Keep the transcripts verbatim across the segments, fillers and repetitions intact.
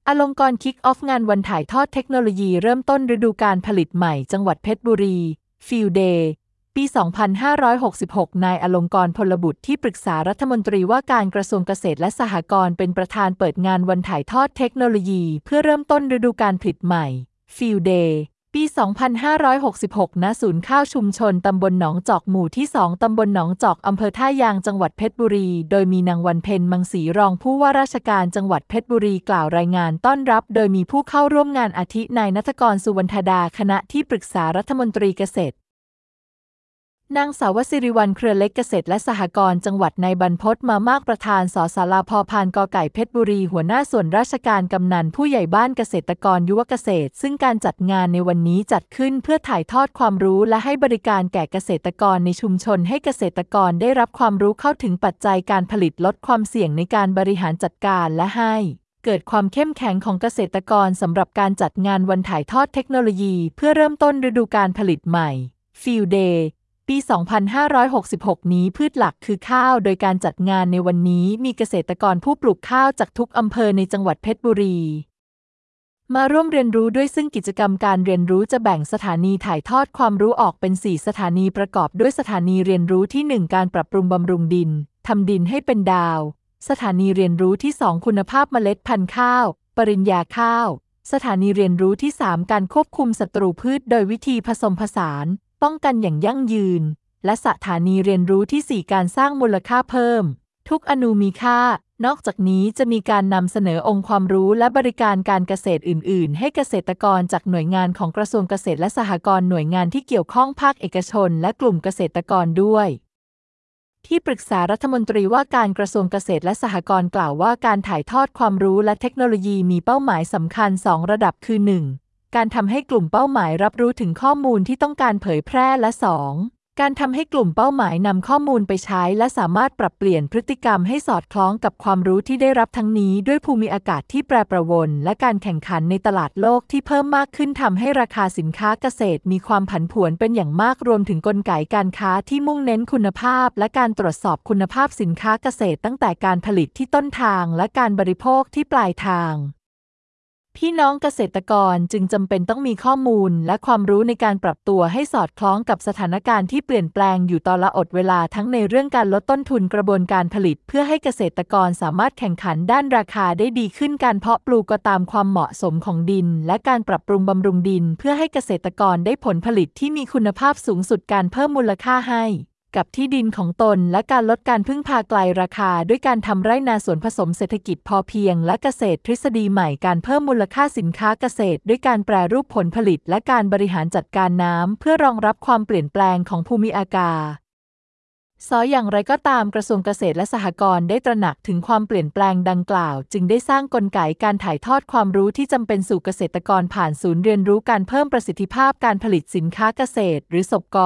อลงกรณ์คิกออฟงานวันถ่ายทอดเทคโนโลยีเริ่มต้นฤดูกาลผลิตใหม่จังหวัดเพชรบุรีฟิลด์เดย์ปี สองพันห้าร้อยหกสิบหก นายอลงกรณ์พลบุตรที่ปรึกษารัฐมนตรีว่าการกระทรวงเกษตรและสหกรณ์เป็นประธานเปิดงานวันถ่ายทอดเทคโนโลยีเพื่อเริ่มต้นฤดูกาลผลิตใหม่ฟิลด์เดย์ปี สองพันห้าร้อยหกสิบหก ณ ศูนย์ข้าวชุมชนตำบลหนองจอกหมู่ที่ สอง ตำบลหนองจอกอำเภอท่ายางจังหวัดเพชรบุรี โดยมีนางวันเพ็ญมังสีรองผู้ว่าราชการจังหวัดเพชรบุรีกล่าวรายงานต้อนรับโดยมีผู้เข้าร่วมงานอาทินายณัฐกร สุวรรณธดาคณะที่ปรึกษารัฐมนตรีเกษตรนางสาวสิริวัลย์เครือเล็กเกษตรและสหกรณ์จังหวัดนายบรรพตมามากประธานสศาลาพพานกไก่เพชรบุรีหัวหน้าส่วนราชการกำนันผู้ใหญ่บ้านเกษตรกรยุวเกษตรซึ่งการจัดงานในวันนี้จัดขึ้นเพื่อถ่ายทอดความรู้และให้บริการแก่เกษตรกรในชุมชนให้เกษตรกรได้รับความรู้เข้าถึงปัจจัยการผลิตลดความเสี่ยงในการบริหารจัดการและให้เกิดความเข้มแข็งของเกษตรกรสำหรับการจัดงานวันถ่ายทอดเทคโนโลยีเพื่อเริ่มต้นฤดูกาลผลิตใหม่ฟิลด์เดย์ปี สองพันห้าร้อยหกสิบหก นี้พืชหลักคือข้าวโดยการจัดงานในวันนี้มีเกษตรกรผู้ปลูกข้าวจากทุกอำเภอในจังหวัดเพชรบุรีมาร่วมเรียนรู้ด้วยซึ่งกิจกรรมการเรียนรู้จะแบ่งสถานีถ่ายทอดความรู้ออกเป็น สี่ สถานีประกอบด้วยสถานีเรียนรู้ที่ หนึ่ง การปรับปรุงบำรุงดินทำดินให้เป็นดาวสถานีเรียนรู้ที่ สอง คุณภาพเมล็ดพันธุ์ข้าวปริญญาข้าวสถานีเรียนรู้ที่ สาม การควบคุมศัตรูพืชโดยวิธีผสมผสานป้องกันอย่างยั่งยืนและสถานีเรียนรู้ที่ สี่ การสร้างมูลค่าเพิ่มทุกอนูมีค่านอกจากนี้จะมีการนำเสนอองค์ความรู้และบริการการเกษตรอื่นๆให้เกษตรกรจากหน่วยงานของกระทรวงเกษตรและสหกรณ์หน่วยงานที่เกี่ยวข้องภาคเอกชนและกลุ่มเกษตรกรด้วยที่ปรึกษารัฐมนตรีว่าการกระทรวงเกษตรและสหกรณ์กล่าวว่าการถ่ายทอดความรู้และเทคโนโลยีมีเป้าหมายสำคัญ สอง ระดับคือ หนึ่ง การทำให้กลุ่มเป้าหมายรับรู้ถึงข้อมูลที่ต้องการเผยแพร่และ สองการทำให้กลุ่มเป้าหมายนำข้อมูลไปใช้และสามารถปรับเปลี่ยนพฤติกรรมให้สอดคล้องกับความรู้ที่ได้รับทั้งนี้ด้วยภูมิอากาศที่แปรปรวนและการแข่งขันในตลาดโลกที่เพิ่มมากขึ้นทำให้ราคาสินค้าเกษตรมีความผันผวนเป็นอย่างมากรวมถึงกลไกการค้าที่มุ่งเน้นคุณภาพและการตรวจสอบคุณภาพสินค้าเกษตรตั้งแต่การผลิตที่ต้นทางและการบริโภคที่ปลายทางพี่น้องเกษตรกรจึงจำเป็นต้องมีข้อมูลและความรู้ในการปรับตัวให้สอดคล้องกับสถานการณ์ที่เปลี่ยนแปลงอยู่ตลอดเวลาทั้งในเรื่องการลดต้นทุนกระบวนการผลิตเพื่อให้เกษตรกรสามารถแข่งขันด้านราคาได้ดีขึ้นการเพาะปลูกก็ตามความเหมาะสมของดินและการปรับปรุงบำรุงดินเพื่อให้เกษตรกรได้ผลผลิตที่มีคุณภาพสูงสุดการเพิ่มมูลค่าให้กับที่ดินของตนและการลดการพึ่งพาไกลราคาด้วยการทำไร่นาสวนผสมเศรษฐกิจพอเพียงและเกษตรทฤษฎีใหม่การเพิ่มมูลค่าสินค้าเกษตรด้วยการแปรรูปผลผลิตและการบริหารจัดการน้ำเพื่อรองรับความเปลี่ยนแปลงของภูมิอากาศซออย่างไรก็ตามกระทรวงเกษตรและสหกรณ์ได้ตระหนักถึงความเปลี่ยนแปลงดังกล่าวจึงได้สร้างกลไกการถ่ายทอดความรู้ที่จำเป็นสู่เกษตรกรผ่านศูนย์เรียนรู้การเพิ่มประสิทธิภาพการผลิตสินค้าเกษตรหรือสปก.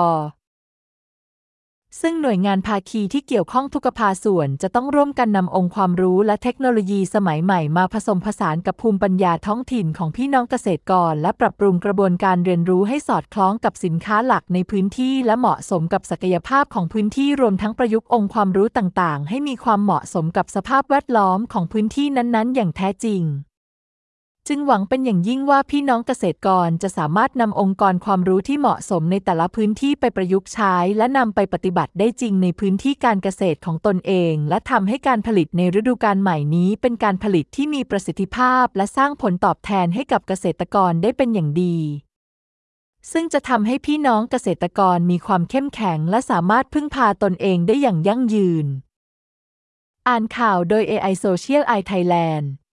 ซึ่งหน่วยงานภาคีที่เกี่ยวข้องทุกภาคส่วนจะต้องร่วมกันนำองค์ความรู้และเทคโนโลยีสมัยใหม่มาผสมผสานกับภูมิปัญญาท้องถิ่นของพี่น้องเกษตรกรและปรับปรุงกระบวนการเรียนรู้ให้สอดคล้องกับสินค้าหลักในพื้นที่และเหมาะสมกับศักยภาพของพื้นที่รวมทั้งประยุกต์องค์ความรู้ต่างๆให้มีความเหมาะสมกับสภาพแวดล้อมของพื้นที่นั้นๆอย่างแท้จริงจึงหวังเป็นอย่างยิ่งว่าพี่น้องเกษตรกรจะสามารถนำองค์กรความรู้ที่เหมาะสมในแต่ละพื้นที่ไปประยุกต์ใช้และนำไปปฏิบัติได้จริงในพื้นที่การเกษตรของตนเองและทำให้การผลิตในฤดูกาลใหม่นี้เป็นการผลิตที่มีประสิทธิภาพและสร้างผลตอบแทนให้กับเกษตรกรได้เป็นอย่างดีซึ่งจะทำให้พี่น้องเกษตรกรมีความเข้มแข็งและสามารถพึ่งพาตนเองได้อย่างยั่งยืนอ่านข่าวโดย เอ ไอ Social Eye Thailand